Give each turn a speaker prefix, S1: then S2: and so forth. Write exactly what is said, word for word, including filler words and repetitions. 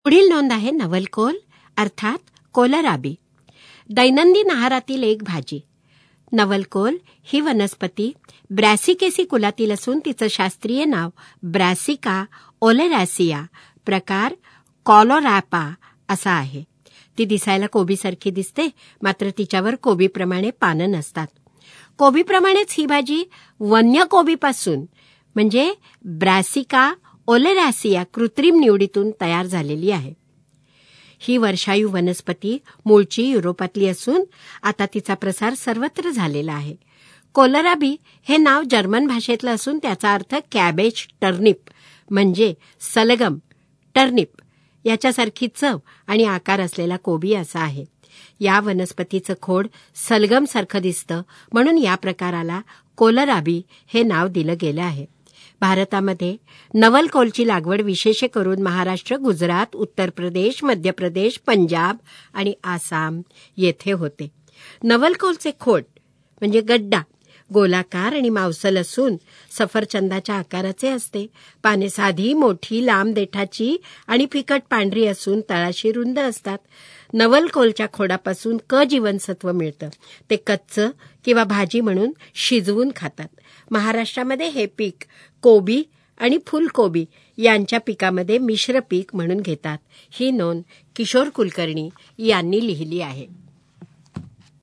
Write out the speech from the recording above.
S1: पुढील नोंद आहे नवलकोल अर्थात कोलराबी. दैनंदिन आहारातील एक भाजी. नवलकोल ही वनस्पती ब्रॅसिकेसी कुलातील असून तिचं शास्त्रीय नाव ब्रॅसिका ओलेरॅसिया प्रकार कॉलोरॅपा असा आहे. ती दिसायला कोबीसारखी दिसते, मात्र तिच्यावर कोबीप्रमाणे पानं नसतात. कोबीप्रमाणेच ही भाजी वन्य कोबीपासून म्हणजे ब्रॅसिका ओलेरॅसिया कृत्रिम निवडीतून तयार झालेली आहे. ही वर्षायू वनस्पती मूळची युरोपातली असून आता तिचा प्रसार सर्वत्र झालेला आहे. कोलराबी हे नाव जर्मन भाषेतलं असून त्याचा अर्थ कॅबेज टर्निप म्हणजे सलगम टर्निप याच्यासारखी चव आणि आकार असलेला कोबी असा आहे. या वनस्पतीचं खोड सलगमसारखं दिसतं म्हणून या प्रकाराला कोलराबी हे नाव दिलं गेलं आहे. भारतामध्ये नवलकोलची लागवड विशेष करून महाराष्ट्र, गुजरात, उत्तर प्रदेश, मध्य प्रदेश, पंजाब आणि आसाम येथे होते. नवलकोलचे खोड म्हणजे गड्डा गोलाकार आणि मांसल असून सफरचंदाच्या आकाराचे असते. पाने साधी, मोठी, लांब देठाची आणि फिकट पांढरी असून तळाशी रुंद असतात. नवलकोलच्या खोडापासून क जीवनसत्व मिळतं. ते कच्चं किंवा भाजी म्हणून शिजवून खातात. महाराष्ट्रामध्ये हे पीक कोबी आणि फुलकोबी यांच्या पिकामध्ये मिश्र पीक म्हणून घेतात. ही नोंद किशोर कुलकर्णी यांनी लिहिली आहे.